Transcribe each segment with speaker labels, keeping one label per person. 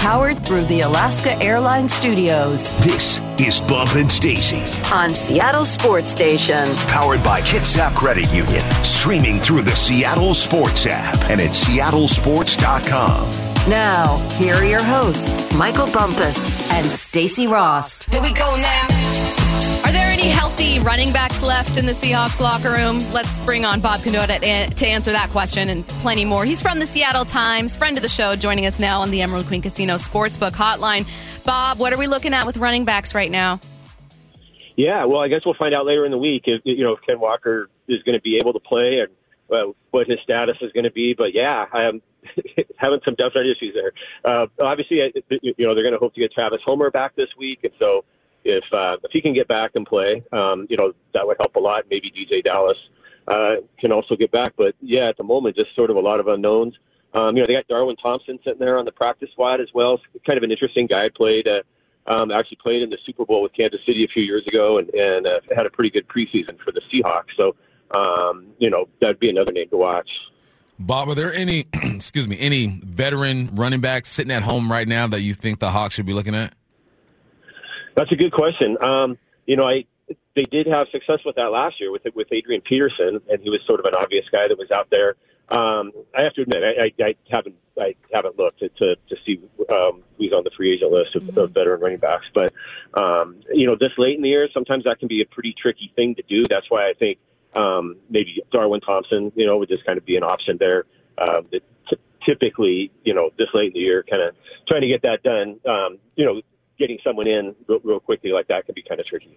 Speaker 1: Powered through the Alaska Airlines Studios.
Speaker 2: This is Bump and Stacy
Speaker 1: On Seattle Sports Station.
Speaker 2: Powered by Kitsap Credit Union. Streaming through the Seattle Sports app and at seattlesports.com.
Speaker 1: Now, here are your hosts, Michael Bumpus and Stacy Rost.
Speaker 3: Here we go now.
Speaker 4: Are there any healthy running backs left in the Seahawks locker room? Let's bring on Bob Condotta to answer that question and plenty more. He's from the Seattle Times, friend of the show, joining us now on the Emerald Queen Casino Sportsbook Hotline. Bob, what are we looking at with running backs right now?
Speaker 5: Yeah, well, I guess we'll find out later in the week if Ken Walker is going to be able to play and what his status is going to be. But yeah, I am having some definite issues there. Obviously, they're going to hope to get Travis Homer back this week, and so if he can get back and play, that would help a lot. Maybe DJ Dallas can also get back. But yeah, at the moment, just sort of a lot of unknowns. They got Darwin Thompson sitting there on the practice squad as well. It's kind of an interesting guy. Actually played in the Super Bowl with Kansas City a few years ago and had a pretty good preseason for the Seahawks. So, that'd be another name to watch.
Speaker 6: Bob, are there any veteran running backs sitting at home right now that you think the Hawks should be looking at? That's
Speaker 5: a good question. They did have success with that last year with Adrian Peterson, and he was sort of an obvious guy that was out there. I have to admit, I haven't looked to see who's on the free agent list of veteran running backs. But this late in the year, sometimes that can be a pretty tricky thing to do. That's why I think maybe Darwin Thompson, would just kind of be an option there. Typically, this late in the year, kind of trying to get that done. Getting someone in real quickly like that can be kind of tricky.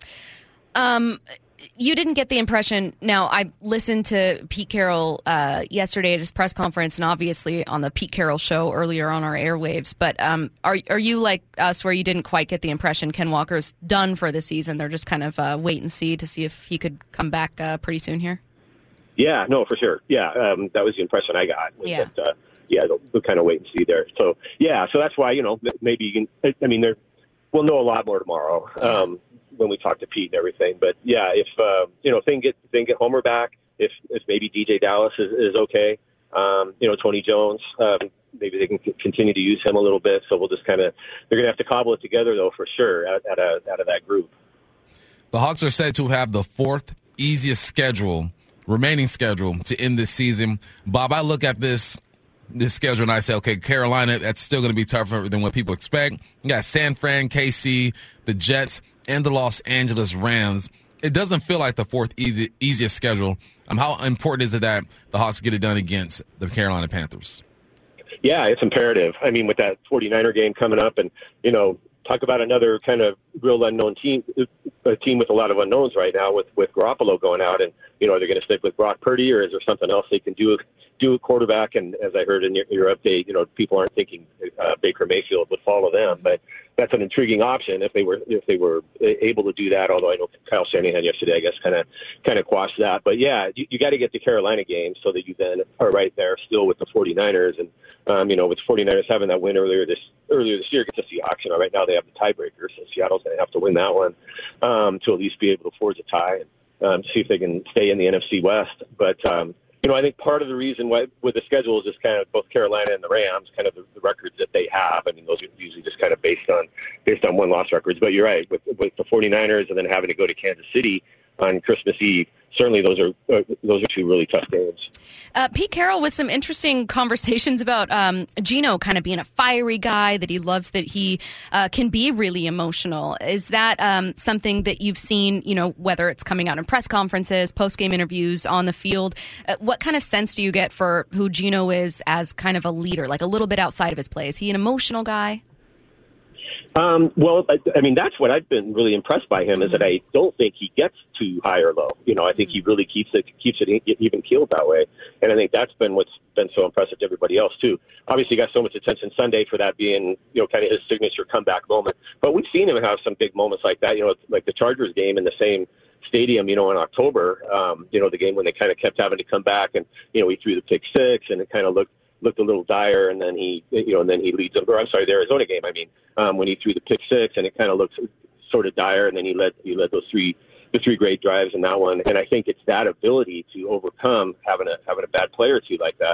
Speaker 4: You didn't get the impression. Now, I listened to Pete Carroll yesterday at his press conference and obviously on the Pete Carroll show earlier on our airwaves. But are you like us where you didn't quite get the impression Ken Walker's done for the season? They're just kind of wait and see to see if he could come back pretty soon here? Yeah,
Speaker 5: no, for sure. Yeah, that was the impression I got. They'll kind of wait and see there. So, so that's why, maybe you can, we'll know a lot more tomorrow when we talk to Pete and everything. But, if they can get Homer back, if maybe DJ Dallas is okay, Tony Jones, maybe they can continue to use him a little bit. So we'll just they're going to have to cobble it together, though, for sure, out of that group.
Speaker 6: The Hawks are said to have the fourth easiest remaining schedule to end this season. Bob, I look at this schedule and I say, okay, Carolina, that's still going to be tougher than what people expect. You got San Fran, KC, the Jets, and the Los Angeles Rams. It doesn't feel like the fourth easiest schedule. How important is it that the Hawks get it done against the Carolina Panthers?
Speaker 5: Yeah, it's imperative. With that 49er game coming up and, talk about another kind of real unknown team, a team with a lot of unknowns right now with Garoppolo going out. And, are they going to stick with Brock Purdy or is there something else they can do at quarterback? And as I heard in your update, people aren't thinking Baker Mayfield would follow them. But that's an intriguing option if they were able to do that, although I know Kyle Shanahan yesterday, I guess, kind of quashed that. But, yeah, you got to get the Carolina game so that you then are right there still with the 49ers. And, with the 49ers having that win earlier this year against the Seahawks, right now they have the tiebreaker, so Seattle's going to have to win that one to at least be able to forge a tie and see if they can stay in the NFC West. But, I think part of the reason why with the schedule is just kind of both Carolina and the Rams, kind of the records that they have. Those are usually just kind of based on win-loss records. But you're right, with the 49ers and then having to go to Kansas City on Christmas Eve, certainly those are two really tough games.
Speaker 4: Pete Carroll with some interesting conversations about Geno kind of being a fiery guy, that he loves that he can be really emotional. Is that something that you've seen, whether it's coming out in press conferences, post-game interviews, on the field? What kind of sense do you get for who Geno is as kind of a leader, like a little bit outside of his play? Is he an emotional guy?
Speaker 5: That's what I've been really impressed by him is that I don't think he gets too high or low. I think he really keeps it even keeled that way. And I think that's been what's been so impressive to everybody else too. Obviously he got so much attention Sunday for that being, kind of his signature comeback moment. But we've seen him have some big moments like that, like the Chargers game in the same stadium, in October, the game when they kind of kept having to come back and, he threw the pick six and it kind of looked a little dire, and then he leads them. Or I'm sorry, the Arizona game. When he threw the pick six, and it kind of looked sort of dire, and then he led the three great drives in that one. And I think it's that ability to overcome having a bad play or two like that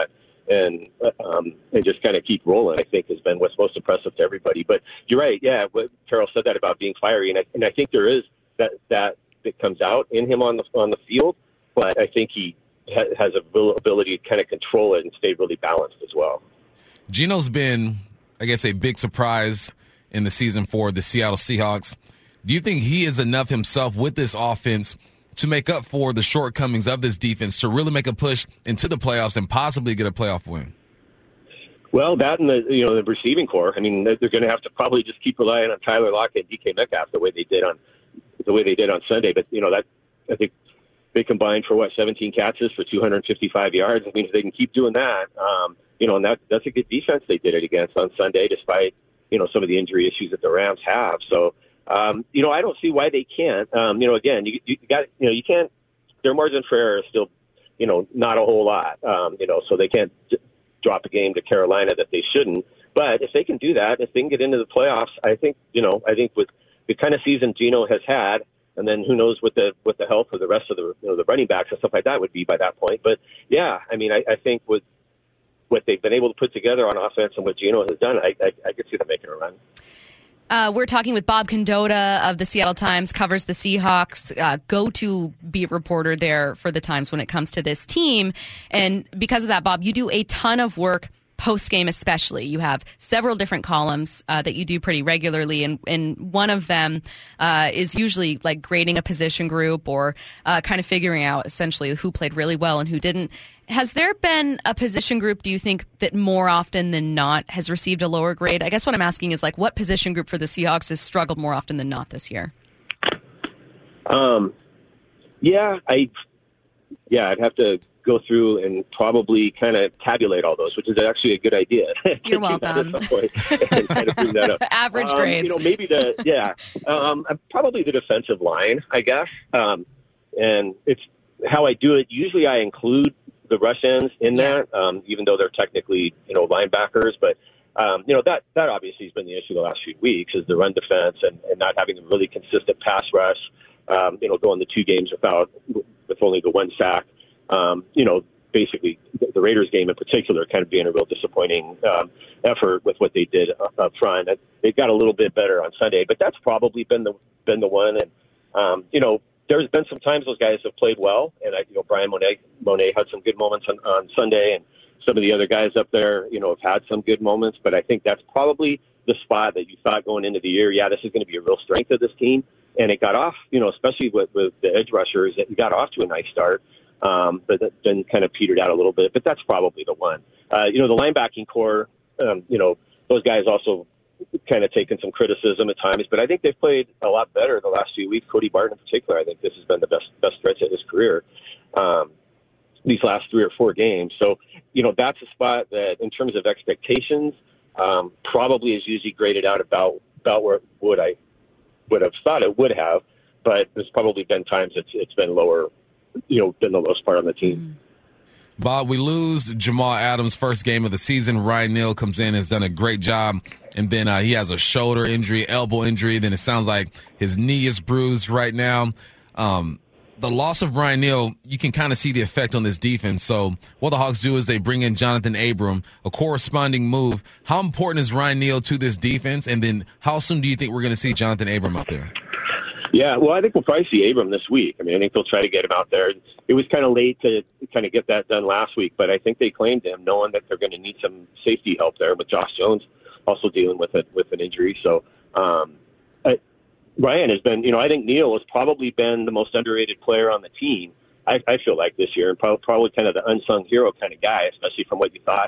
Speaker 5: and just kind of keep rolling, I think, has been what's most impressive to everybody. But you're right, yeah. What Carroll said that about being fiery, and I think there is that comes out in him on the field. But I think he has a real ability to kind of control it and stay really balanced as well.
Speaker 6: Geno's been, I guess, a big surprise in the season for the Seattle Seahawks. Do you think he is enough himself with this offense to make up for the shortcomings of this defense to really make a push into the playoffs and possibly get a playoff win?
Speaker 5: Well, that and the receiving core. I mean, they're going to have to probably just keep relying on Tyler Lockett and DK Metcalf the way they did on Sunday. But that I think they combined for 17 catches for 255 yards. I mean, if they can keep doing that, and that's a good defense they did it against on Sunday, despite some of the injury issues that the Rams have. So. I don't see why they can't. Again, you can't. Their margin for error is still, not a whole lot. So they can't drop a game to Carolina that they shouldn't. But if they can do that, if they can get into the playoffs, I think with the kind of season Geno has had, and then who knows what the health of the rest of the running backs and stuff like that would be by that point. But yeah, I mean, I think with what they've been able to put together on offense and what Geno has done, I could see them making a run.
Speaker 4: We're talking with Bob Condotta of the Seattle Times, covers the Seahawks, go-to beat reporter there for the Times when it comes to this team. And because of that, Bob, you do a ton of work post-game especially. You have several different columns that you do pretty regularly, and one of them is usually like grading a position group or kind of figuring out essentially who played really well and who didn't. Has there been a position group, do you think, that more often than not has received a lower grade? I guess what I'm asking is, like, what position group for the Seahawks has struggled more often than not this year?
Speaker 5: I'd have to go through and probably kind of tabulate all those, which is actually a good idea.
Speaker 4: You're welcome.
Speaker 5: At some point and kind of bring that up.
Speaker 4: Average grades.
Speaker 5: Maybe probably the defensive line, I guess. And it's how I do it. Usually I include the rush ends in that, even though they're technically, linebackers. But, that obviously has been the issue the last few weeks is the run defense and not having a really consistent pass rush, going the 2 games with only the 1 sack. Basically the Raiders game in particular kind of being a real disappointing effort with what they did up front. They've got a little bit better on Sunday, but that's probably been the one. And, there's been some times those guys have played well, and Brian Monet had some good moments on Sunday, and some of the other guys up there, have had some good moments. But I think that's probably the spot that you thought going into the year, this is going to be a real strength of this team. And it got off, especially with the edge rushers, it got off to a nice start, but then kind of petered out a little bit. But that's probably the one. The linebacking core, those guys also kind of taken some criticism at times, but I think they've played a lot better the last few weeks. Cody Barton in particular, I think this has been the best stretch of his career these last 3 or 4 games. So, that's a spot that in terms of expectations probably is usually graded out about where I would have thought it would have, but there's probably been times it's been lower, been the lowest part on the team.
Speaker 6: Bob, we lose Jamal Adams' first game of the season. Ryan Neal comes in, has done a great job, and then he has a shoulder injury, elbow injury. Then it sounds like his knee is bruised right now. The loss of Ryan Neal, you can kind of see the effect on this defense. So what the Hawks do is they bring in Jonathan Abram, a corresponding move. How important is Ryan Neal to this defense? And then how soon do you think we're going to see Jonathan Abram out there?
Speaker 5: Yeah, well, I think we'll probably see Abram this week. I mean, I think they'll try to get him out there. It was kind of late to kind of get that done last week, but I think they claimed him knowing that they're going to need some safety help there with Josh Jones also dealing with an injury. So Ryan has been, I think Neal has probably been the most underrated player on the team, I feel like this year, and probably kind of the unsung hero kind of guy, especially from what you thought.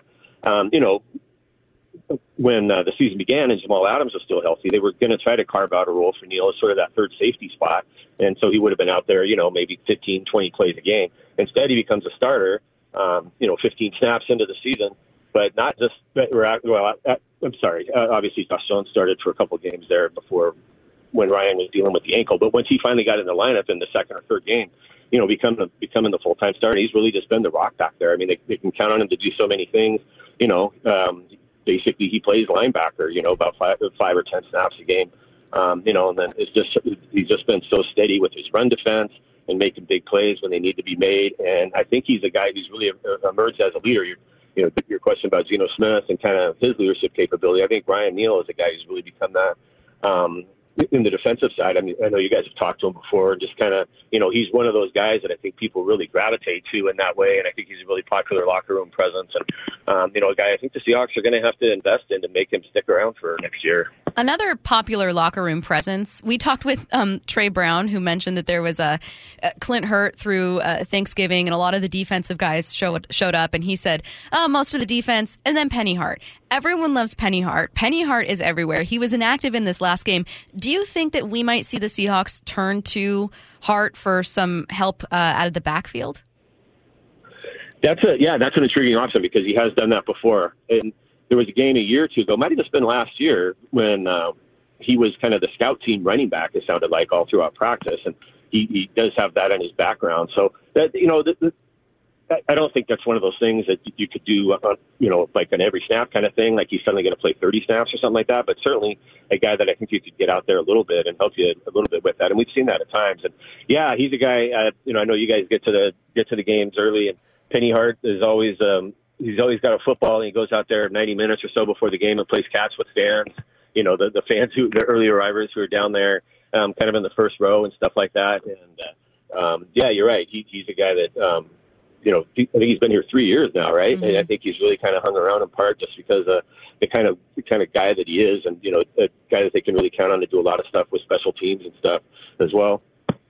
Speaker 5: When the season began and Jamal Adams was still healthy, they were going to try to carve out a role for Neal as sort of that third safety spot. And so he would have been out there, maybe 15, 20 plays a game. Instead, he becomes a starter, 15 snaps into the season. But not just, obviously Josh Jones started for a couple of games there before when Ryan was dealing with the ankle. But once he finally got in the lineup in the second or third game, becoming the full-time starter, he's really just been the rock back there. I mean, they can count on him to do so many things, basically he plays linebacker, about 5 or 10 snaps a game, and then he's just been so steady with his run defense and making big plays when they need to be made. And I think he's a guy who's really emerged as a leader. your question about Geno Smith and kind of his leadership capability, I think Ryan Neal is a guy who's really become that. In the defensive side, I mean, I know you guys have talked to him before, and just kind of, he's one of those guys that I think people really gravitate to in that way, and I think he's a really popular locker room presence, and, a guy I think the Seahawks are going to have to invest in to make him stick around for next year.
Speaker 4: Another popular locker room presence, we talked with Trey Brown, who mentioned that there was a Clint Hurt through Thanksgiving, and a lot of the defensive guys showed up, and he said, most of the defense, and then Penny Hart. Everyone loves Penny Hart. Penny Hart is everywhere. He was inactive in this last game. Do you think that we might see the Seahawks turn to Hart for some help out of the backfield?
Speaker 5: That's an intriguing option because he has done that before. And there was a game a year or two ago, might have just been last year, when he was kind of the scout team running back, it sounded like, all throughout practice. And he does have that in his background. So, that I don't think that's one of those things that you could do, like an every snap kind of thing, like he's suddenly going to play 30 snaps or something like that. But certainly a guy that I think you could get out there a little bit and help you a little bit with that. And we've seen that at times. And yeah, he's a guy. I know you guys get to the games early, and Penny Hart is always he's always got a football, and he goes out there 90 minutes or so before the game and plays catch with fans. The fans the early arrivers who are down there, kind of in the first row and stuff like that. And yeah, you're right. He's a guy that. I think he's been here 3 years now, right? Mm-hmm. And I think he's really kind of hung around in part just because the kind of guy that he is, and a guy that they can really count on to do a lot of stuff with special teams and stuff as well.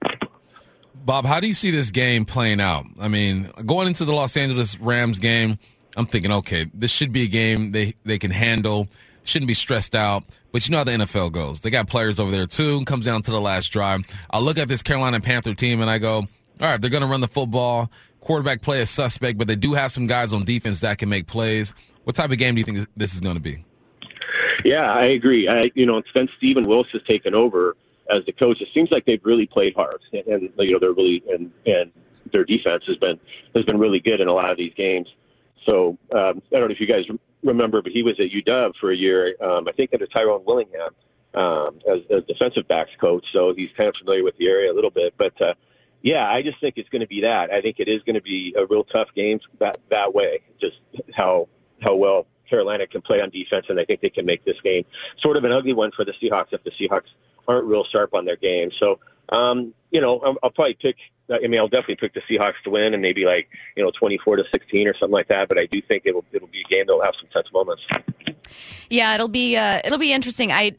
Speaker 6: Bob, how do you see this game playing out? I mean, going into the Los Angeles Rams game, I'm thinking, okay, this should be a game they can handle, shouldn't be stressed out. But you know how the NFL goes. They got players over there too. It comes down to the last drive. I look at this Carolina Panther team and I go, all right, they're going to run the football. Quarterback play is suspect, but they do have some guys on defense that can make plays. What type of game do you think this is going to be?
Speaker 5: Yeah, I agree. Since Stephen Wilks has taken over as the coach, it seems like they've really played hard, and they're really and their defense has been really good in a lot of these games. So I don't know if you guys remember, but he was at UW for a year, I think under Tyrone Willingham as defensive backs coach. So he's kind of familiar with the area a little bit, but. Yeah, I just think it's going to be that. I think it is going to be a real tough game that way, just how well Carolina can play on defense, and I think they can make this game sort of an ugly one for the Seahawks if the Seahawks aren't real sharp on their game. So, I'll probably I'll definitely pick the Seahawks to win, and maybe 24-16 or something like that. But I do think it'll be a game that'll have some tense moments.
Speaker 4: Yeah, it'll be interesting. I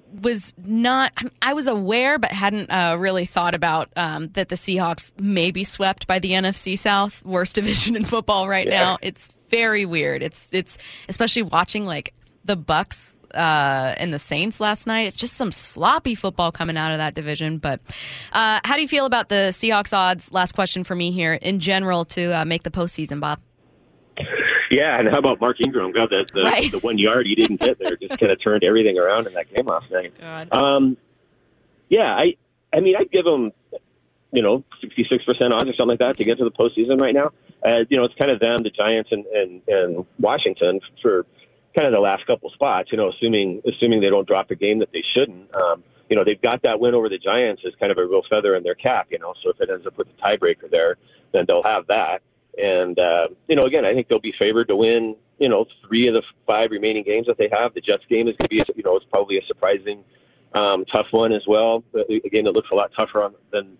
Speaker 4: was aware but hadn't really thought about that the Seahawks may be swept by the NFC South, worst division in football right now. It's very weird. It's especially watching the Bucks and the Saints last night. It's just some sloppy football coming out of that division. But how do you feel about the Seahawks odds? Last question for me here in general to make the postseason, Bob.
Speaker 5: Yeah, and how about Mark Ingram? I'm glad that the 1 yard he didn't get there just kind of turned everything around in that game last night. Yeah, I'd give him, 66% odds or something like that to get to the postseason right now. It's kind of them, the Giants, and Washington for kind of the last couple spots. Assuming they don't drop a game that they shouldn't. They've got that win over the Giants as kind of a real feather in their cap. So if it ends up with a tiebreaker there, then they'll have that. And, again, I think they'll be favored to win, 3 of the 5 remaining games that they have. The Jets game is going to be, it's probably a surprising, tough one as well. But, again, it looks a lot tougher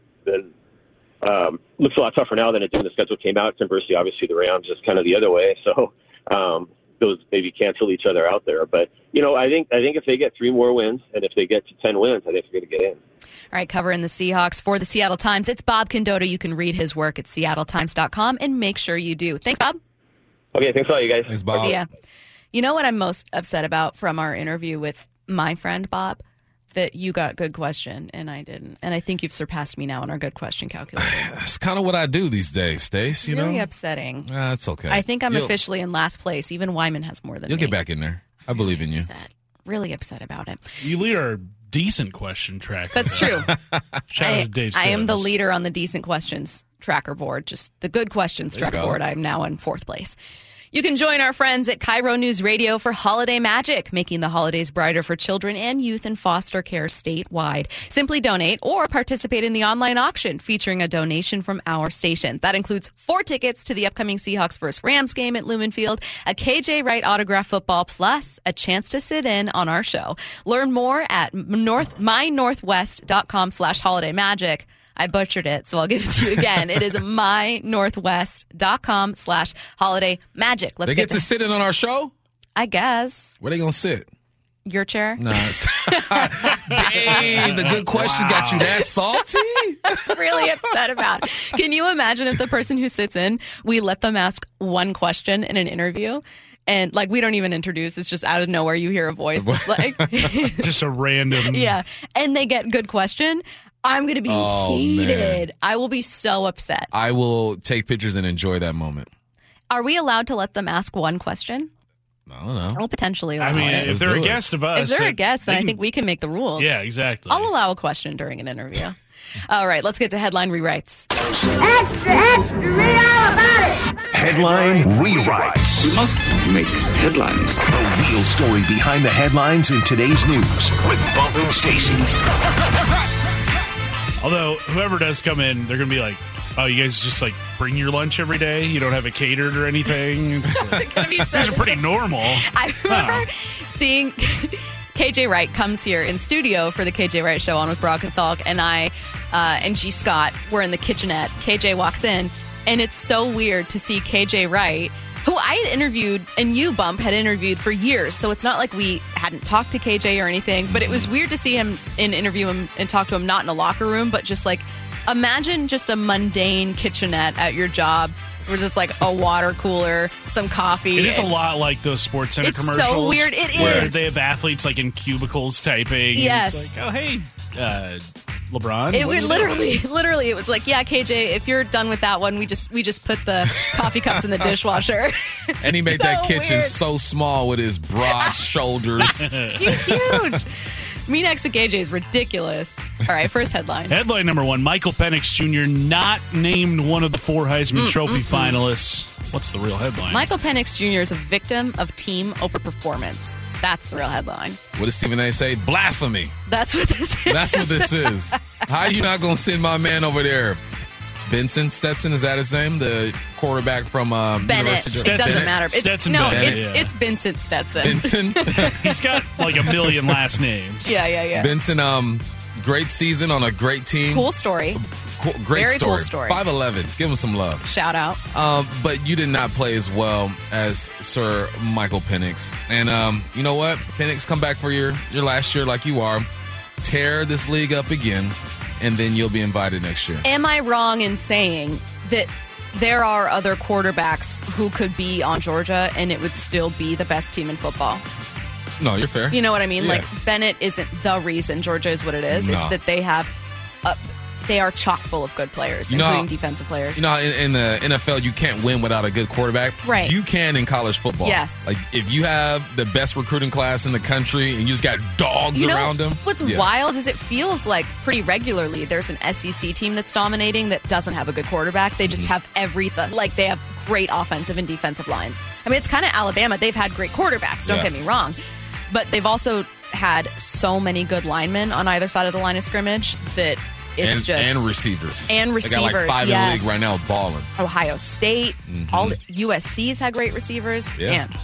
Speaker 5: looks a lot tougher now than it did when the schedule came out. Conversely, obviously, the Rams is kind of the other way. So, those maybe cancel each other out there. But, I think if they get 3 more wins and if they get to 10 wins, I think they're going to get in.
Speaker 4: All right, covering the Seahawks for the Seattle Times, it's Bob Condotta. You can read his work at seattletimes.com, and make sure you do. Thanks, Bob.
Speaker 5: Okay, thanks a lot, you guys.
Speaker 6: Thanks, Bob.
Speaker 4: Yeah. You know what I'm most upset about from our interview with my friend Bob? That you got good question, and I didn't. And I think you've surpassed me now on our good question calculator.
Speaker 6: That's kind of what I do these days, Stace.
Speaker 4: Really upsetting.
Speaker 6: That's okay.
Speaker 4: I think I'm officially in last place. Even Wyman has more than me.
Speaker 6: You'll get back in there. I believe in you.
Speaker 4: Really upset about it.
Speaker 3: You lead our decent question track.
Speaker 4: That's true.
Speaker 3: Shout out to Dave
Speaker 4: I am the leader on the decent questions tracker board. Just the good questions tracker board. I'm now in 4th place. You can join our friends at Cairo News Radio for Holiday Magic, making the holidays brighter for children and youth in foster care statewide. Simply donate or participate in the online auction featuring a donation from our station. That includes 4 tickets to the upcoming Seahawks vs. Rams game at Lumen Field, a KJ Wright autograph football, plus a chance to sit in on our show. Learn more at mynorthwest.com/holidaymagic. I butchered it, so I'll give it to you again. It is mynorthwest.com/holidaymagic.
Speaker 6: They get to sit in on our show?
Speaker 4: I guess.
Speaker 6: Where they going to sit?
Speaker 4: Your chair?
Speaker 6: Nah. Dang, the good question got you that salty?
Speaker 4: Really upset about it. Can you imagine if the person who sits in, we let them ask one question in an interview? And like, we don't even introduce. It's just out of nowhere. You hear a voice. That's like,
Speaker 3: Just a random.
Speaker 4: yeah. And they get good question. I'm going to be heated. Man. I will be so upset.
Speaker 6: I will take pictures and enjoy that moment.
Speaker 4: Are we allowed to let them ask one question?
Speaker 6: I don't know.
Speaker 4: Well, potentially.
Speaker 3: I mean, if they're a guest of us.
Speaker 4: If they're a guest, then I think we can make the rules.
Speaker 3: Yeah, exactly.
Speaker 4: I'll allow a question during an interview. All right, let's get to headline rewrites.
Speaker 7: Extra, extra, read all about it.
Speaker 2: Headline rewrites.
Speaker 8: We must make headlines.
Speaker 2: The real story behind the headlines in today's news with Bump and Stacy.
Speaker 3: Although, whoever does come in, they're going to be like, oh, you guys just like bring your lunch every day? You don't have it catered or anything? It's, these are pretty normal.
Speaker 4: I remember seeing KJ Wright comes here in studio for the KJ Wright Show on with Brock and Salk, and I and G. Scott were in the kitchenette. KJ walks in, and it's so weird to see KJ Wright, who I had interviewed, and you, Bump, had interviewed for years. So it's not like we hadn't talked to KJ or anything, but it was weird to see him and interview him and talk to him, not in a locker room, but just like, imagine just a mundane kitchenette at your job. We're just like a water cooler, some coffee.
Speaker 3: It is a lot like those Sports Center commercials.
Speaker 4: It's so weird. It
Speaker 3: where
Speaker 4: is.
Speaker 3: They have athletes like in cubicles typing.
Speaker 4: Yes.
Speaker 3: And it's like, oh, hey, LeBron.
Speaker 4: It would literally, it was like, yeah, KJ, if you're done with that one, we just put the coffee cups in the dishwasher.
Speaker 6: And he made that kitchen so small with his broad shoulders.
Speaker 4: He's huge. Me next to KJ is ridiculous. All right, first headline.
Speaker 3: Headline number 1, Michael Penix Jr. not named one of the 4 Heisman Trophy finalists. What's the real headline?
Speaker 4: Michael Penix Jr. is a victim of team overperformance. That's the real headline.
Speaker 6: What does Stephen A. say? Blasphemy.
Speaker 4: That's what this is.
Speaker 6: That's what this is. How are you not going to send my man over there? Benson Stetson, is that his name? The quarterback from
Speaker 4: Bennett.
Speaker 6: University
Speaker 4: It doesn't
Speaker 6: Bennett?
Speaker 4: matter.
Speaker 3: Stetson Bennett,
Speaker 4: It's Vincent Stetson.
Speaker 6: Benson.
Speaker 3: He's got like a million last names.
Speaker 4: Yeah.
Speaker 6: Benson, great season on a great team.
Speaker 4: Cool story.
Speaker 6: Great
Speaker 4: Very
Speaker 6: story.
Speaker 4: cool story.
Speaker 6: 5'11". Give him some love.
Speaker 4: Shout out.
Speaker 6: But you did not play as well as Sir Michael Penix. And you know what? Penix, come back for your last year like you are. Tear this league up again, and then you'll be invited next year.
Speaker 4: Am I wrong in saying that there are other quarterbacks who could be on Georgia and it would still be the best team in football?
Speaker 6: No, you're fair.
Speaker 4: You know what I mean?
Speaker 6: Yeah.
Speaker 4: Like, Bennett isn't the reason Georgia is what it is.
Speaker 6: No.
Speaker 4: It's that they have they are chock full of good players, including defensive players.
Speaker 6: You know, in the NFL, you can't win without a good quarterback.
Speaker 4: Right.
Speaker 6: You can in college football.
Speaker 4: Yes.
Speaker 6: Like, if you have the best recruiting class in the country and you just got dogs around them.
Speaker 4: What's wild is it feels like pretty regularly there's an SEC team that's dominating that doesn't have a good quarterback. They just have everything. Like, they have great offensive and defensive lines. I mean, it's kind of Alabama. They've had great quarterbacks, don't get me wrong. But they've also had so many good linemen on either side of the line of scrimmage that it's
Speaker 6: and receivers.
Speaker 4: And receivers,
Speaker 6: They got like 5 in the league right now balling.
Speaker 4: Ohio State, all the USC's had great receivers.
Speaker 6: Yeah.
Speaker 4: Man.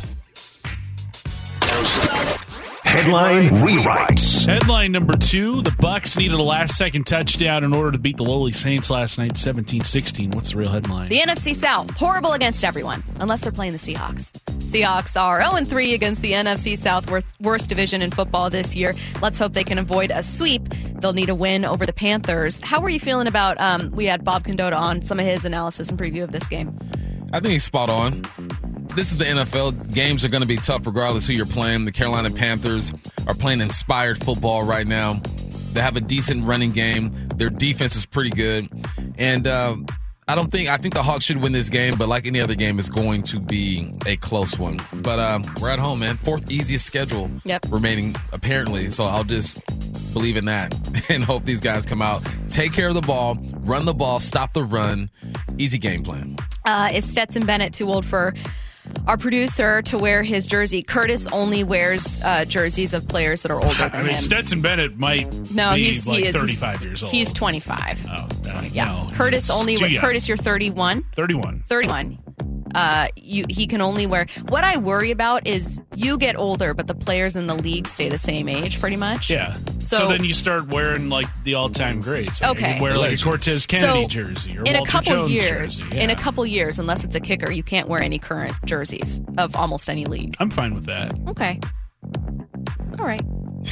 Speaker 2: Headline rewrites.
Speaker 3: Headline number 2, the Bucs needed a last-second touchdown in order to beat the lowly Saints last night, 17-16. What's the real headline?
Speaker 4: The NFC South, horrible against everyone, unless they're playing the Seahawks. Seahawks are 0-3 against the NFC South, worst division in football this year. Let's hope they can avoid a sweep. They'll need a win over the Panthers. How were you feeling about, we had Bob Condotta on, some of his analysis and preview of this game?
Speaker 6: I think he's spot on. This is the NFL. Games are going to be tough regardless who you're playing. The Carolina Panthers are playing inspired football right now. They have a decent running game. Their defense is pretty good. And I think the Hawks should win this game, but like any other game, it's going to be a close one. But we're at home, man. 4th easiest schedule remaining, apparently. So I'll just believe in that and hope these guys come out, take care of the ball, run the ball, stop the run. Easy game plan.
Speaker 4: Is Stetson Bennett too old for our producer to wear his jersey. Curtis only wears jerseys of players that are older than him.
Speaker 3: Stetson Bennett might be 35 years old.
Speaker 4: He's 25.
Speaker 3: Oh,
Speaker 4: yeah.
Speaker 3: No,
Speaker 4: Curtis only. Curtis, you're 31.
Speaker 3: 31.
Speaker 4: 31. He can only wear. What I worry about is you get older, but the players in the league stay the same age, pretty much.
Speaker 3: Yeah. So then you start wearing like the all-time greats. Like,
Speaker 4: okay.
Speaker 3: You wear like a Cortez Kennedy jersey or
Speaker 4: in
Speaker 3: Walter
Speaker 4: a couple
Speaker 3: Jones
Speaker 4: years.
Speaker 3: jersey. Yeah.
Speaker 4: In a couple years, unless it's a kicker, you can't wear any current jerseys of almost any league.
Speaker 3: I'm fine with that.
Speaker 4: Okay. All right.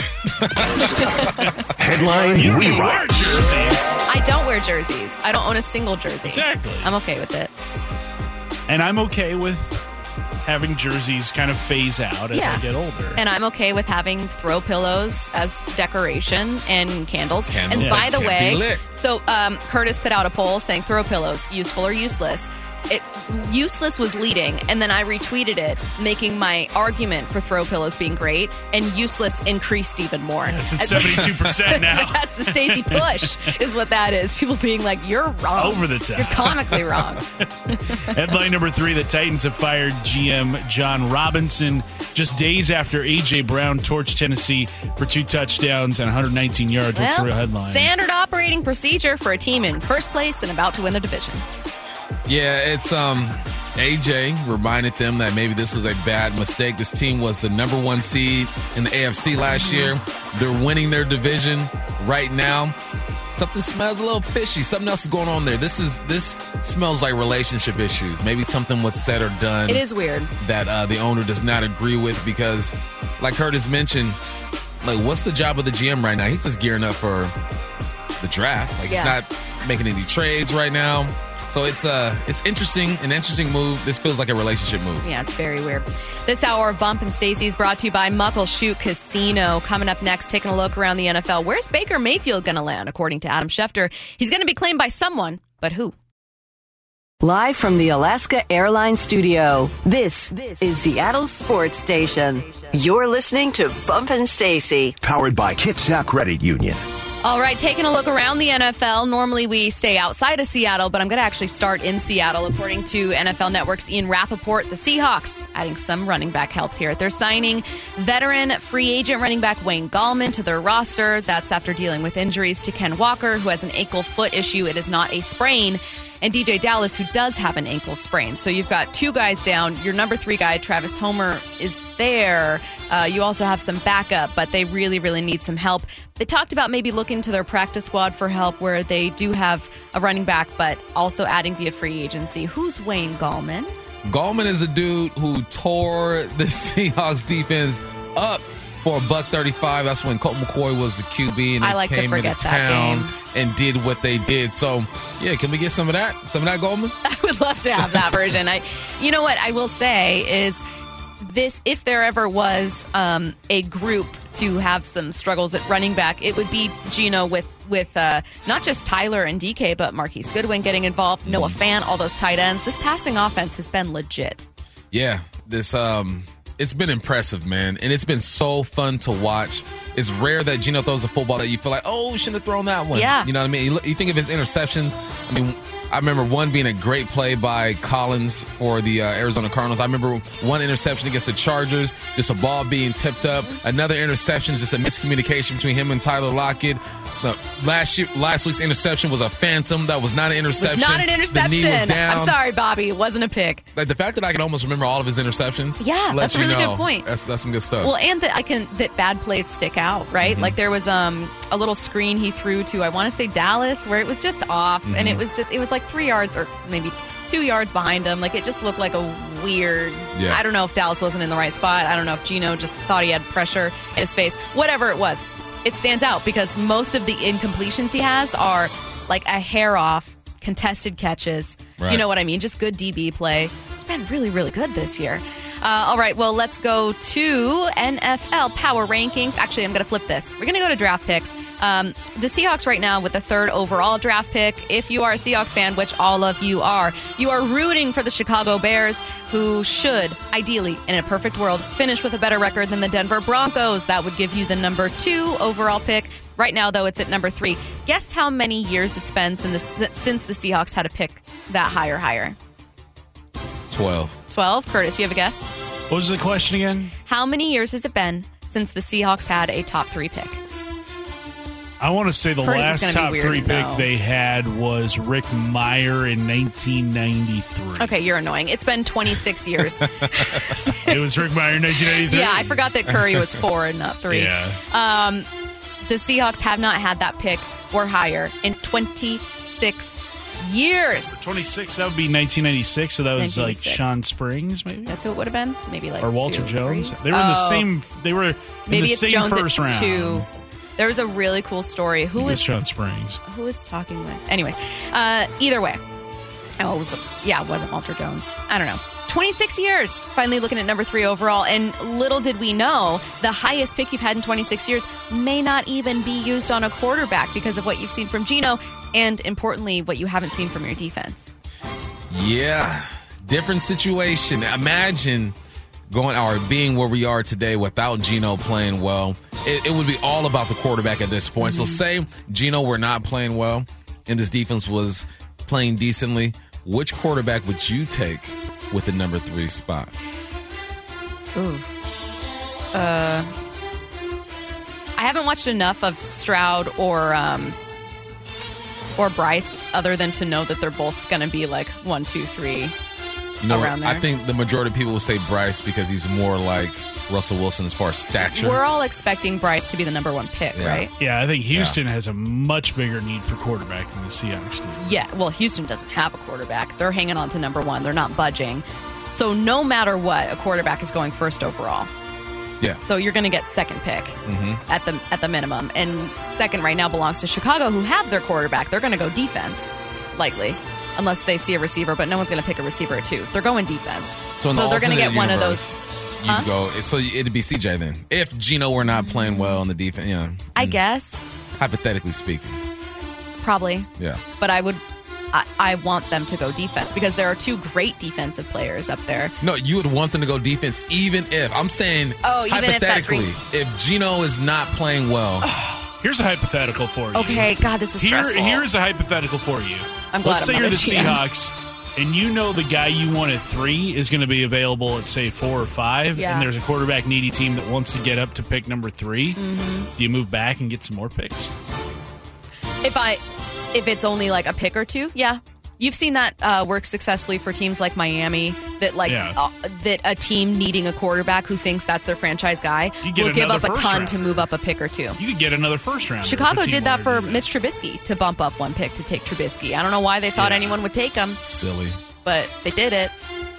Speaker 2: Headline
Speaker 3: You
Speaker 2: rewrite.
Speaker 3: wear jerseys.
Speaker 4: I don't wear jerseys. I don't own a single jersey.
Speaker 3: Exactly.
Speaker 4: I'm okay with it.
Speaker 3: And I'm okay with having jerseys kind of phase out as I get older.
Speaker 4: And I'm okay with having throw pillows as decoration and candles. And by the way, so Curtis put out a poll saying throw pillows, useful or useless. Useless was leading, and then I retweeted it, making my argument for throw pillows being great, and useless increased even more.
Speaker 3: Yeah, it's at 72% now.
Speaker 4: That's the Stacey push, is what that is. People being like, you're wrong.
Speaker 3: Over the top.
Speaker 4: You're comically wrong.
Speaker 3: Headline number 3, the Titans have fired GM John Robinson just days after A.J. Brown torched Tennessee for 2 touchdowns and 119 yards. What's the real headline?
Speaker 4: Standard operating procedure for a team in first place and about to win the division.
Speaker 6: Yeah, it's AJ reminded them that maybe this was a bad mistake. This team was the number 1 seed in the AFC last year. They're winning their division right now. Something smells a little fishy. Something else is going on there. This smells like relationship issues. Maybe something was said or done.
Speaker 4: It is weird
Speaker 6: that the owner does not agree with because, like Curtis mentioned, like what's the job of the GM right now? He's just gearing up for the draft. Like he's not making any trades right now. So it's interesting, an interesting move. This feels like a relationship move.
Speaker 4: Yeah, it's very weird. This hour of Bump and Stacey is brought to you by Muckleshoot Casino. Coming up next, taking a look around the NFL. Where's Baker Mayfield going to land? According to Adam Schefter, he's going to be claimed by someone, but who?
Speaker 1: Live from the Alaska Airlines studio, this is Seattle Sports Station. You're listening to Bump and Stacey.
Speaker 2: Powered by Kitsap Credit Union.
Speaker 4: All right, taking a look around the NFL. Normally we stay outside of Seattle, but I'm going to actually start in Seattle. According to NFL Network's Ian Rappaport, the Seahawks adding some running back help here. They're signing veteran free agent running back Wayne Gallman to their roster. That's after dealing with injuries to Ken Walker, who has an ankle-foot issue. It is not a sprain. And DJ Dallas, who does have an ankle sprain. So you've got 2 guys down. Your number 3 guy, Travis Homer, is there. You also have some backup, but they really, really need some help. They talked about maybe looking to their practice squad for help where they do have a running back, but also adding via free agency. Who's Wayne Gallman?
Speaker 6: Gallman is a dude who tore the Seahawks defense up for $135. That's when Colt McCoy was the QB, and they came into town and did what they did. So, yeah, can we get some of that? Some of that, Gallman?
Speaker 4: I would love to have that version. You know what I will say is this: if there ever was a group to have some struggles at running back, it would be Geno with not just Tyler and DK, but Marquise Goodwin getting involved, Noah Fant, all those tight ends. This passing offense has been legit. Yeah,
Speaker 6: this it's been impressive, man, and it's been so fun to watch. It's rare that Geno throws a football that you feel like, oh, shouldn't have thrown that one.
Speaker 4: Yeah.
Speaker 6: You know what I mean? You think of his interceptions. I mean, I remember one being a great play by Collins for the Arizona Cardinals. I remember one interception against the Chargers, just a ball being tipped up. Another interception, just a miscommunication between him and Tyler Lockett. Last week's interception was a phantom. That was not an interception.
Speaker 4: It was not an interception.
Speaker 6: The knee was down.
Speaker 4: I'm sorry, Bobby. It wasn't a pick.
Speaker 6: Like the fact that I can almost remember all of his interceptions.
Speaker 4: Yeah, that's a really good point.
Speaker 6: That's some good stuff.
Speaker 4: Well, and that bad plays stick out, right? Mm-hmm. Like there was a little screen he threw to, I want to say Dallas, where it was just off, and it was like 3 yards or maybe 2 yards behind him. Like it just looked like a weird. Yeah. I don't know if Dallas wasn't in the right spot. I don't know if Geno just thought he had pressure in his face. Whatever it was. It stands out because most of the incompletions he has are like a hair off, contested catches. Right. You know what I mean? Just good DB play. It's been really, really good this year. All right, well, let's go to NFL Power Rankings. Actually, I'm going to flip this. We're going to go to draft picks. The Seahawks right now with the 3rd overall draft pick. If you are a Seahawks fan, which all of you are rooting for the Chicago Bears, who should, ideally, in a perfect world, finish with a better record than the Denver Broncos. That would give you the number 2 overall pick. Right now, though, it's at number 3. Guess how many years it's been since the Seahawks had a pick that higher?
Speaker 6: 12.
Speaker 4: 12. Curtis, you have a guess?
Speaker 3: What was the question again?
Speaker 4: How many years has it been since the Seahawks had a top 3 pick?
Speaker 3: I want to say the
Speaker 4: Curtis
Speaker 3: last
Speaker 4: is gonna
Speaker 3: top
Speaker 4: be weird
Speaker 3: 3
Speaker 4: to
Speaker 3: pick
Speaker 4: know.
Speaker 3: they had was Rick Meyer in 1993.
Speaker 4: Okay, you're annoying. It's been 26 years.
Speaker 3: It was Rick Meyer in 1993.
Speaker 4: Yeah, I forgot that Curry was 4 and not 3.
Speaker 3: Yeah.
Speaker 4: The Seahawks have not had that pick or higher in 26 years.
Speaker 3: 26, that would be 1996, so that was like
Speaker 4: 1996.
Speaker 3: Sean Springs, maybe?
Speaker 4: That's who it would have been. Maybe like
Speaker 3: Or Walter
Speaker 4: 2,
Speaker 3: Jones.
Speaker 4: 3.
Speaker 3: They were in the
Speaker 4: Oh.
Speaker 3: same. They were in
Speaker 4: Maybe
Speaker 3: the
Speaker 4: it's
Speaker 3: same
Speaker 4: Jones
Speaker 3: first
Speaker 4: at
Speaker 3: round.
Speaker 4: 2. There was a really cool story. Who
Speaker 3: It was
Speaker 4: was
Speaker 3: Sean Springs?
Speaker 4: who was talking with? Anyways, either way. Oh, it wasn't Walter Jones. I don't know. 26 years. Finally looking at number 3 overall. And little did we know, the highest pick you've had in 26 years may not even be used on a quarterback because of what you've seen from Geno and, importantly, what you haven't seen from your defense.
Speaker 6: Yeah, different situation. Imagine going or being where we are today without Geno playing well. It would be all about the quarterback at this point. So say Geno were not playing well and this defense was playing decently. Which quarterback would you take with the number 3 spot?
Speaker 4: Ooh. I haven't watched enough of Stroud or Bryce other than to know that they're both going to be like 1, 2, 3
Speaker 6: You know,
Speaker 4: around there.
Speaker 6: I think the majority of people will say Bryce because he's more like Russell Wilson as far as stature.
Speaker 4: We're all expecting Bryce to be the number 1 pick,
Speaker 6: Yeah.
Speaker 4: right?
Speaker 3: Yeah, I think Houston has a much bigger need for quarterback than the Seahawks do.
Speaker 4: Yeah, well, Houston doesn't have a quarterback. They're hanging on to number 1. They're not budging. So no matter what, a quarterback is going first overall.
Speaker 6: Yeah.
Speaker 4: So you're going to get second pick
Speaker 6: Mm-hmm.
Speaker 4: at the minimum. And second right now belongs to Chicago, who have their quarterback. They're going to go defense, likely, unless they see a receiver. But no one's going to pick a receiver at 2. They're going defense.
Speaker 6: in the
Speaker 4: they're going to get
Speaker 6: alternate
Speaker 4: one of
Speaker 6: universe,
Speaker 4: those.
Speaker 6: You'd go. So it'd be CJ then. If Geno were not playing well on the defense, yeah.
Speaker 4: I guess,
Speaker 6: Hypothetically speaking,
Speaker 4: probably.
Speaker 6: yeah.
Speaker 4: But I want them to go defense because there are 2 great defensive players up there.
Speaker 6: No, you would want them to go defense even if I'm saying
Speaker 4: Oh, even if that
Speaker 6: hypothetically, if Geno is not playing well.
Speaker 3: Here's a hypothetical for you.
Speaker 4: Okay, God, this is stressful.
Speaker 3: Here's a hypothetical for you.
Speaker 4: I'm glad
Speaker 3: Let's say
Speaker 4: I'm
Speaker 3: you're
Speaker 4: not
Speaker 3: the
Speaker 4: a GM.
Speaker 3: Seahawks, and you know the guy you want at 3 is going to be available at, say, 4 or 5,
Speaker 4: Yeah.
Speaker 3: and there's a quarterback needy team that wants to get up to pick number 3.
Speaker 4: Mm-hmm.
Speaker 3: Do you move back and get some more picks?
Speaker 4: If it's only like a pick or 2, yeah. You've seen that work successfully for teams like Miami, that that a team needing a quarterback who thinks that's their franchise guy
Speaker 3: You get
Speaker 4: will give
Speaker 3: another
Speaker 4: up a
Speaker 3: first
Speaker 4: ton
Speaker 3: rounder.
Speaker 4: to move up a pick or 2.
Speaker 3: You could get another first round.
Speaker 4: Chicago did that for Mitch Trubisky to bump up 1 pick to take Trubisky. I don't know why they thought
Speaker 3: Yeah.
Speaker 4: anyone would take him,
Speaker 6: Silly.
Speaker 4: but they did it.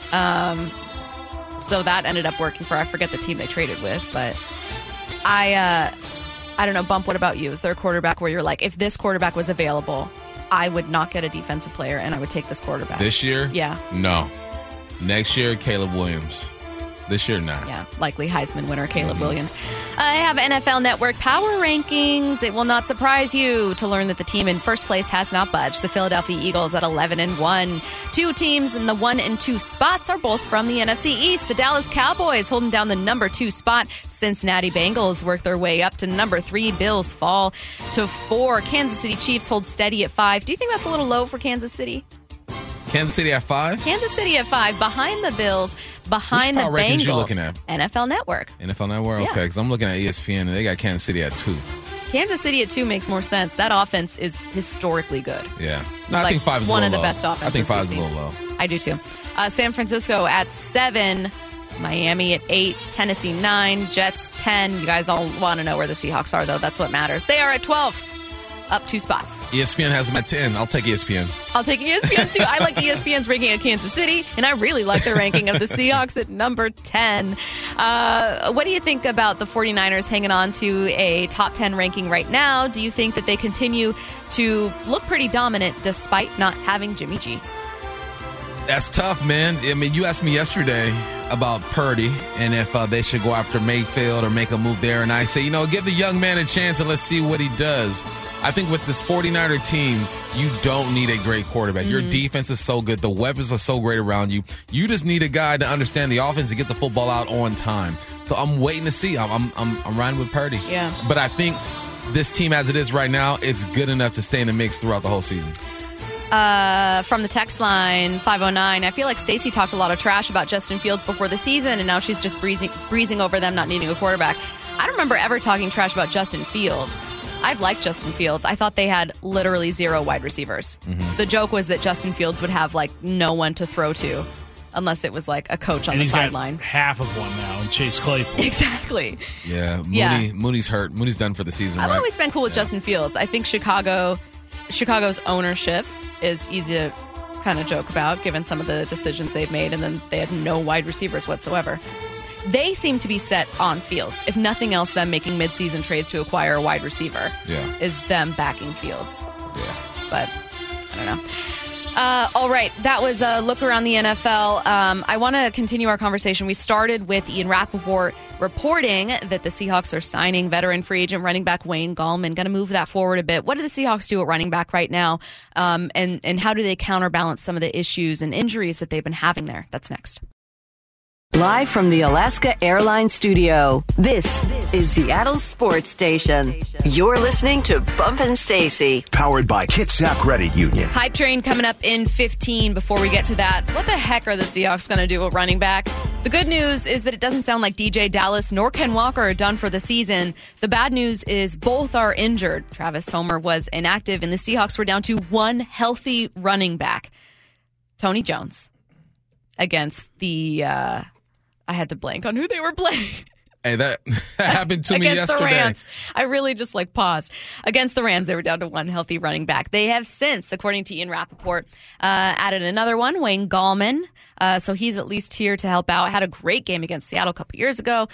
Speaker 4: So that ended up working for, I forget the team they traded with, but I don't know. Bump, what about you? Is there a quarterback where you're like, if this quarterback was available, I would not get a defensive player and I would take this quarterback?
Speaker 6: This year?
Speaker 4: Yeah.
Speaker 6: No. Next year, Caleb Williams. This year, nah.
Speaker 4: Yeah, likely Heisman winner Caleb Williams. I have NFL Network Power Rankings. It will not surprise you to learn that the team in first place has not budged. The Philadelphia Eagles at 11-1. 2 teams in the 1 and 2 spots are both from the NFC East. The Dallas Cowboys holding down the number 2 spot. Cincinnati Bengals work their way up to number 3. Bills fall to 4. Kansas City Chiefs hold steady at 5. Do you think that's a little low for Kansas City?
Speaker 6: Kansas City at 5?
Speaker 4: Kansas City at 5, behind the Bills, behind
Speaker 6: Which
Speaker 4: the
Speaker 6: power rankings
Speaker 4: Bengals.
Speaker 6: you looking at?
Speaker 4: NFL Network.
Speaker 6: NFL Network?
Speaker 4: Yeah.
Speaker 6: Okay, because I'm looking at ESPN and they got Kansas City at 2.
Speaker 4: Kansas City at 2 makes more sense. That offense is historically good.
Speaker 6: Yeah. No, I
Speaker 4: Like,
Speaker 6: think 5 is a
Speaker 4: one
Speaker 6: little
Speaker 4: of the
Speaker 6: low.
Speaker 4: best
Speaker 6: I
Speaker 4: offenses
Speaker 6: think 5 is a
Speaker 4: we've
Speaker 6: little low.
Speaker 4: I do too. San Francisco at 7. Miami at 8. Tennessee 9. Jets 10. You guys all want to know where the Seahawks are, though. That's what matters. They are at 12th. Up 2 spots.
Speaker 6: ESPN has them at 10. I'll take ESPN.
Speaker 4: I'll take ESPN too. I like ESPN's ranking of Kansas City, and I really like their ranking of the Seahawks at number 10. What do you think about the 49ers hanging on to a top 10 ranking right now? Do you think that they continue to look pretty dominant despite not having Jimmy G?
Speaker 6: That's tough, man. I mean, you asked me yesterday about Purdy and if they should go after Mayfield or make a move there. And I say, give the young man a chance and let's see what he does. I think with this 49er team, you don't need a great quarterback. Your defense is so good. The weapons are so great around you. You just need a guy to understand the offense and get the football out on time. So I'm waiting to see. I'm riding with Purdy.
Speaker 4: Yeah.
Speaker 6: But I think this team as it is right now, it's good enough to stay in the mix throughout the whole season.
Speaker 4: From the text line 509, I feel like Stacey talked a lot of trash about Justin Fields before the season, and now she's just breezing over them not needing a quarterback. I don't remember ever talking trash about Justin Fields. I've liked Justin Fields. I thought they had literally 0 wide receivers. Mm-hmm. The joke was that Justin Fields would have no one to throw to unless it was a coach on the sideline.
Speaker 3: Half of one now, and Chase Claypool.
Speaker 4: Exactly.
Speaker 6: Yeah, Mooney's hurt. Mooney's done for the season.
Speaker 4: I've always been cool with Justin Fields. I think Chicago's ownership is easy to kind of joke about, given some of the decisions they've made, and then they had no wide receivers whatsoever. They seem to be set on Fields. If nothing else, them making midseason trades to acquire a wide receiver is them backing Fields.
Speaker 6: Yeah.
Speaker 4: But I don't know. All right, that was a look around the NFL. I want to continue our conversation. We started with Ian Rappaport reporting that the Seahawks are signing veteran free agent running back Wayne Gallman. Going to move that forward a bit. What do the Seahawks do at running back right now? And how do they counterbalance some of the issues and injuries that they've been having there? That's next.
Speaker 1: Live from the Alaska Airlines Studio, this is Seattle Sports Station. You're listening to Bumpin' Stacy.
Speaker 2: Powered by Kitsap Credit Union.
Speaker 4: Hype train coming up in 15. Before we get to that, what the heck are the Seahawks going to do at running back? The good news is that it doesn't sound like DJ Dallas nor Ken Walker are done for the season. The bad news is both are injured. Travis Homer was inactive, and the Seahawks were down to one healthy running back, Tony Jones, against the... I had to blank on who they were playing.
Speaker 6: Hey, that happened to me
Speaker 4: yesterday. Against the Rams. I really just paused. Against the Rams, they were down to one healthy running back. They have since, according to Ian Rappaport, added another one, Wayne Gallman. So he's at least here to help out. Had a great game against Seattle a couple years ago.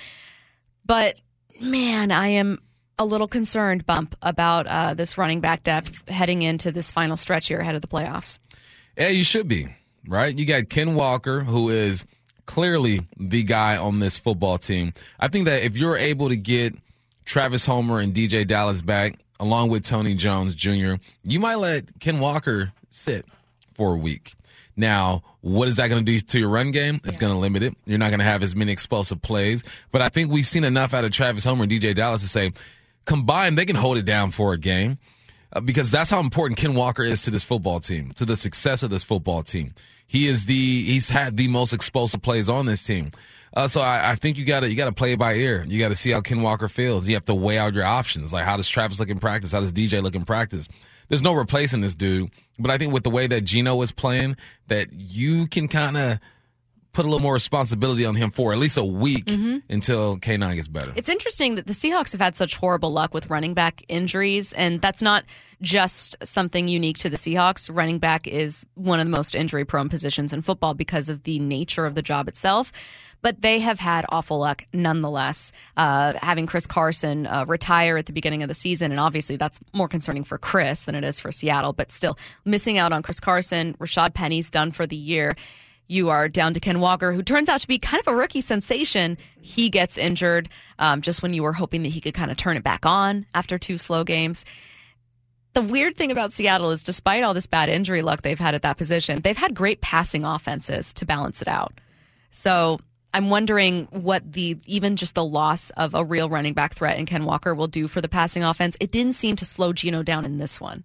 Speaker 4: But, man, I am a little concerned, Bump, about this running back depth heading into this final stretch here ahead of the playoffs.
Speaker 6: Yeah, you should be, right? You got Ken Walker, who is clearly the guy on this football team. I think that if you're able to get Travis Homer and DJ Dallas back, along with Tony Jones Jr., you might let Ken Walker sit for a week. Now, what is that going to do to your run game? It's going to limit it. You're not going to have as many explosive plays. But I think we've seen enough out of Travis Homer and DJ Dallas to say, combined, they can hold it down for a game. Because that's how important Ken Walker is to this football team, to the success of this football team. He's had the most explosive plays on this team. So I think you gotta play it by ear. You gotta see how Ken Walker feels. You have to weigh out your options. Like, how does Travis look in practice? How does DJ look in practice? There's no replacing this dude. But I think with the way that Geno is playing, that you can kind of put a little more responsibility on him for at least a week until K9 gets better.
Speaker 4: It's interesting that the Seahawks have had such horrible luck with running back injuries, and that's not just something unique to the Seahawks. Running back is one of the most injury-prone positions in football because of the nature of the job itself. But they have had awful luck nonetheless, having Chris Carson retire at the beginning of the season. And obviously that's more concerning for Chris than it is for Seattle. But still, missing out on Chris Carson, Rashad Penny's done for the year. You are down to Ken Walker, who turns out to be kind of a rookie sensation. He gets injured just when you were hoping that he could kind of turn it back on after 2 slow games. The weird thing about Seattle is despite all this bad injury luck they've had at that position, they've had great passing offenses to balance it out. So I'm wondering what even just the loss of a real running back threat in Ken Walker will do for the passing offense. It didn't seem to slow Geno down in this one.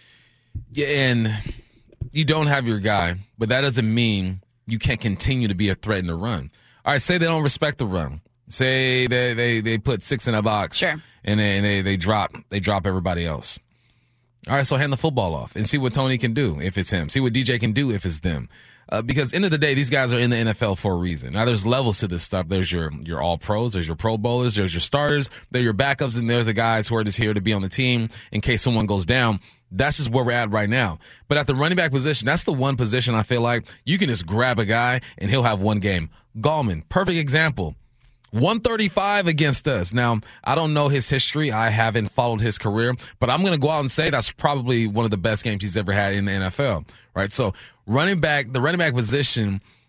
Speaker 6: Yeah, and you don't have your guy, but that doesn't mean you can't continue to be a threat in the run. All right, say they don't respect the run. Say they put 6 in a box,
Speaker 4: sure,
Speaker 6: and they drop everybody else. All right, so hand the football off and see what Tony can do if it's him. See what DJ can do if it's them. Because end of the day, these guys are in the NFL for a reason. Now, there's levels to this stuff. There's your all-pros, there's your pro bowlers, there's your starters, there's your backups, and there's the guys who are just here to be on the team in case someone goes down. That's just where we're at right now. But at the running back position, that's the one position I feel like you can just grab a guy and he'll have one game. Gallman, perfect example. 135 against us. Now, I don't know his history. I haven't followed his career, but I'm going to go out and say that's probably one of the best games he's ever had in the NFL, right? So the running back position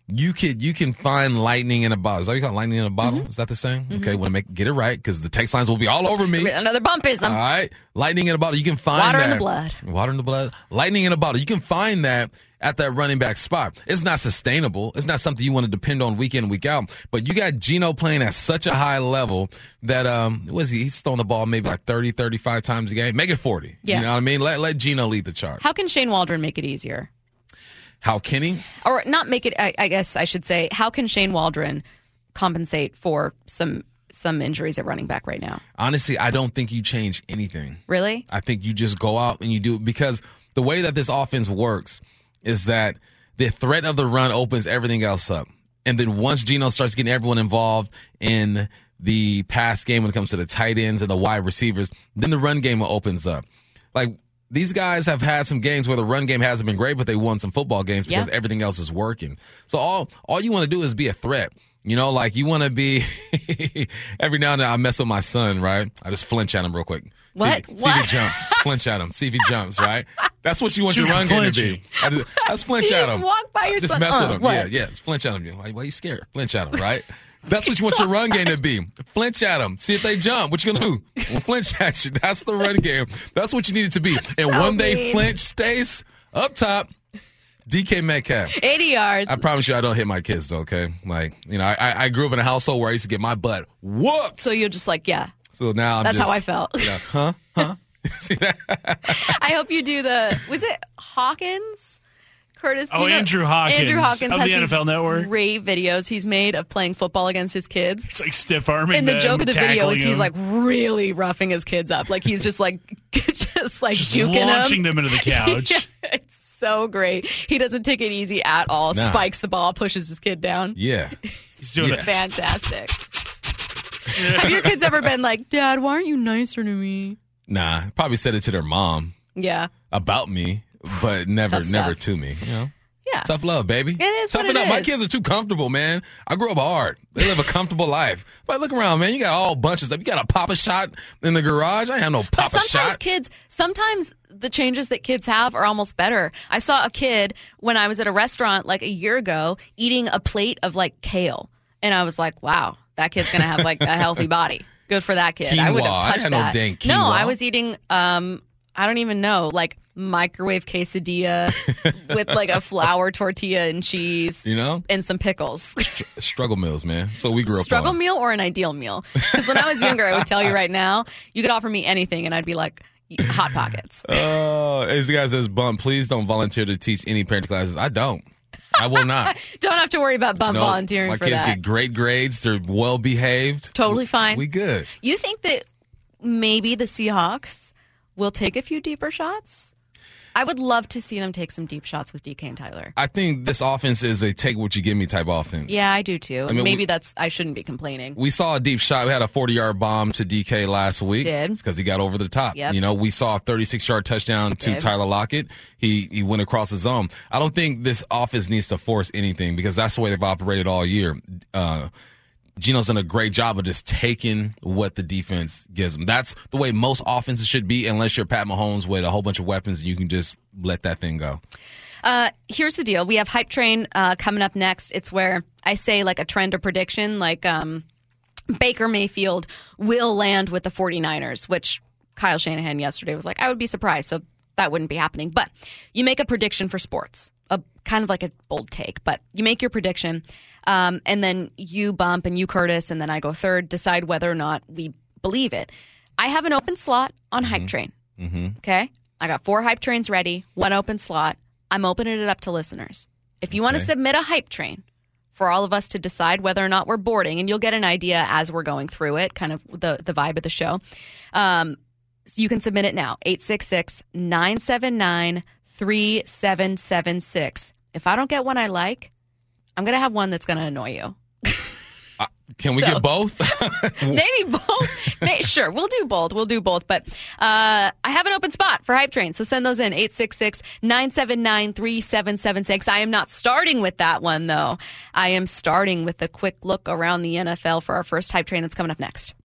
Speaker 6: you can find lightning in a bottle. Is that what you call it, lightning in a bottle? Is that the same? Okay, want to get it right because the text lines will be all over me.
Speaker 4: Another bumpism.
Speaker 6: All right, lightning in a bottle. You can find
Speaker 4: Water
Speaker 6: that.
Speaker 4: in the blood.
Speaker 6: Water in the blood. Lightning in a bottle. You can find that at that running back spot. It's not sustainable. It's not something you want to depend on week in, week out. But you got Geno playing at such a high level that he's throwing the ball maybe like 30, 35 times a game. Make it 40.
Speaker 4: Yeah.
Speaker 6: You know what I mean? Let Geno lead the charge.
Speaker 4: How can Shane Waldron make it easier?
Speaker 6: How can he?
Speaker 4: Or not make it, I guess I should say, how can Shane Waldron compensate for some injuries at running back right now?
Speaker 6: Honestly, I don't think you change anything.
Speaker 4: Really?
Speaker 6: I think you just go out and you do it because the way that this offense works is that the threat of the run opens everything else up. And then once Geno starts getting everyone involved in the pass game when it comes to the tight ends and the wide receivers, then the run game opens up. Like, these guys have had some games where the run game hasn't been great, but they won some football games because everything else is working. So all you want to do is be a threat. You know, like you want to be every now and then I mess with my son, right? I just flinch at him real quick.
Speaker 4: What?
Speaker 6: See if he jumps. Flinch at him. See if he jumps, right? That's what you want your run game to be. I just flinch at him.
Speaker 4: Just walk by your
Speaker 6: just
Speaker 4: son.
Speaker 6: mess with him.
Speaker 4: What?
Speaker 6: Yeah. Just flinch at him. Like, why are you scared? Flinch at him, right? That's what you want your run game to be. Flinch at them. See if they jump. What you going to do? Well, flinch at you. That's the run game. That's what you need it to be. And when they flinch, Stace, up top, DK Metcalf.
Speaker 4: 80 yards.
Speaker 6: I promise you I don't hit my kids, though, okay? Like, you know, I grew up in a household where I used to get my butt whooped.
Speaker 4: So you're just like, yeah.
Speaker 6: So now
Speaker 4: That's how I felt.
Speaker 6: You know, huh? See that?
Speaker 4: I hope you do was it Hawkins? Curtis,
Speaker 3: Andrew Hawkins.
Speaker 4: Andrew Hawkins
Speaker 3: of
Speaker 4: has
Speaker 3: the NFL
Speaker 4: these
Speaker 3: Network.
Speaker 4: Great videos he's made of playing football against his kids.
Speaker 3: It's like stiff arming.
Speaker 4: And the joke of the video is he's
Speaker 3: them.
Speaker 4: like really roughing his kids up. Like he's just like juking
Speaker 3: launching
Speaker 4: them
Speaker 3: into the couch.
Speaker 4: Yeah, it's so great. He doesn't take it easy at all.
Speaker 6: Nah.
Speaker 4: Spikes the ball, pushes his kid down.
Speaker 6: Yeah.
Speaker 3: He's doing it.
Speaker 4: Fantastic. Have your kids ever been like, Dad, why aren't you nicer to me?
Speaker 6: Nah, probably said it to their mom
Speaker 4: Yeah.
Speaker 6: about me, but never
Speaker 4: stuff.
Speaker 6: to me, you know?
Speaker 4: Yeah.
Speaker 6: Tough love, baby.
Speaker 4: It is
Speaker 6: Toughen
Speaker 4: what it
Speaker 6: up. My
Speaker 4: is.
Speaker 6: kids are too comfortable, man. I grew up hard. They live a comfortable life. But look around, man. You got all bunches of stuff. You got a Papa Shot in the garage. I ain't have no Papa Shot.
Speaker 4: Sometimes the changes that kids have are almost better. I saw a kid when I was at a restaurant like a year ago eating a plate of like kale. And I was like, wow, that kid's going to have like a healthy body. Good for that kid.
Speaker 6: Quinoa.
Speaker 4: I wouldn't have
Speaker 6: I
Speaker 4: touched
Speaker 6: had no
Speaker 4: that.
Speaker 6: dang
Speaker 4: No,
Speaker 6: quinoa.
Speaker 4: I was eating, I don't even know, like microwave quesadilla with like a flour tortilla and cheese.
Speaker 6: You know?
Speaker 4: And some pickles.
Speaker 6: Struggle meals, man. So we grew up
Speaker 4: Struggle
Speaker 6: on.
Speaker 4: meal or an ideal meal? Because when I was younger, I would tell you right now, you could offer me anything and I'd be like, Hot Pockets.
Speaker 6: This guy says, Bump, please don't volunteer to teach any parenting classes. I don't. I will not.
Speaker 4: Don't have to worry about bum
Speaker 6: No,
Speaker 4: volunteering
Speaker 6: my
Speaker 4: for
Speaker 6: kids
Speaker 4: that.
Speaker 6: get great grades. They're well behaved.
Speaker 4: Totally fine.
Speaker 6: We good.
Speaker 4: You think that maybe the Seahawks will take a few deeper shots? I would love to see them take some deep shots with DK and Tyler.
Speaker 6: I think this offense is a take what you give me type offense.
Speaker 4: Yeah, I do too.
Speaker 6: I mean,
Speaker 4: maybe I shouldn't be complaining.
Speaker 6: We saw a deep shot. We had a 40-yard bomb to DK last week.
Speaker 4: Did.
Speaker 6: Because he got over the top.
Speaker 4: Yep.
Speaker 6: You know, we saw a 36-yard touchdown to
Speaker 4: Did.
Speaker 6: Tyler Lockett. He went across the zone. I don't think this offense needs to force anything because that's the way they've operated all year. Geno's done a great job of just taking what the defense gives them. That's the way most offenses should be unless you're Pat Mahomes with a whole bunch of weapons and you can just let that thing go.
Speaker 4: Here's the deal. We have Hype Train coming up next. It's where I say like a trend or prediction, like Baker Mayfield will land with the 49ers, which Kyle Shanahan yesterday was like, I would be surprised. So that wouldn't be happening. But you make a prediction for sports, a kind of like a bold take, but you make your prediction. And then you Bump and you Curtis, and then I go third, decide whether or not we believe it. I have an open slot on Hype Train.
Speaker 6: Mm-hmm.
Speaker 4: Okay? I got 4 Hype Trains ready, 1 open slot. I'm opening it up to listeners. If you want to submit a Hype Train for all of us to decide whether or not we're boarding, and you'll get an idea as we're going through it, kind of the vibe of the show, so you can submit it now, 866-979-3776. If I don't get one I like, I'm going to have one that's going to annoy you.
Speaker 6: Can we get both?
Speaker 4: Maybe both. Sure, we'll do both. But I have an open spot for Hype Train, so send those in, 866-979-3776. I am not starting with that one, though. I am starting with a quick look around the NFL for our first Hype Train that's coming up next.